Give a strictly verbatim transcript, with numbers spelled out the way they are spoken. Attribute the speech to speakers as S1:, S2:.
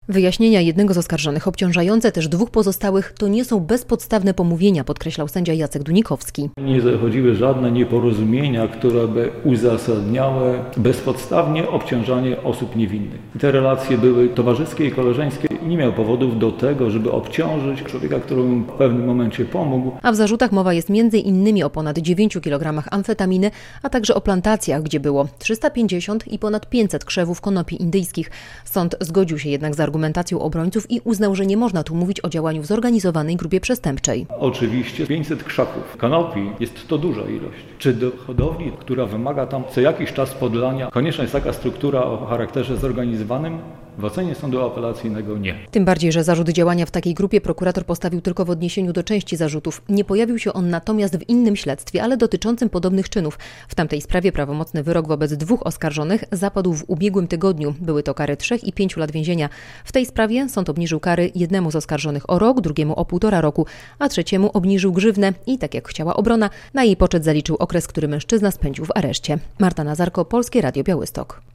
S1: Wyjaśnienia jednego z oskarżonych, obciążające też dwóch pozostałych, to nie są bezpodstawne pomówienia, podkreślał sędzia Jacek Dunikowski.
S2: Nie zachodziły żadne nieporozumienia, które by uzasadniały bezpodstawnie obciążanie osób niewinnych. Te relacje były towarzyskie i koleżeńskie i nie miał powodów do tego, żeby obciążyć człowieka, któremu w pewnym momencie pomógł.
S1: A w zarzutach mowa jest między innymi o ponad dziewięciu kilogramach amfetaminy, a także o plantacjach, gdzie było trzysta pięćdziesiąt i ponad pięćset krzewów konopi indyjskich. Sąd zgodził się jednak z argumentacją obrońców i uznał, że nie można tu mówić o działaniu w zorganizowanej grupie przestępczej.
S2: Oczywiście pięćset krzaków konopi jest to duża ilość. Czy do hodowli, która wymaga tam co jakiś czas podlania, konieczna jest taka struktura o charakterze zorganizowanym? W ocenie sądu apelacyjnego nie.
S1: Tym bardziej, że zarzut działania w takiej grupie prokurator postawił tylko w odniesieniu do części zarzutów. Nie pojawił się on natomiast w innym śledztwie, ale dotyczącym podobnych czynów. W tamtej sprawie prawomocny wyrok wobec dwóch oskarżonych zapadł w ubiegłym tygodniu. Były to kary trzech i pięciu lat więzienia. W tej sprawie sąd obniżył kary jednemu z oskarżonych o rok, drugiemu o półtora roku, a trzeciemu obniżył grzywnę i, tak jak chciała obrona, na jej poczet zaliczył okres, który mężczyzna spędził w areszcie. Marta Nazarko, Polskie Radio Białystok.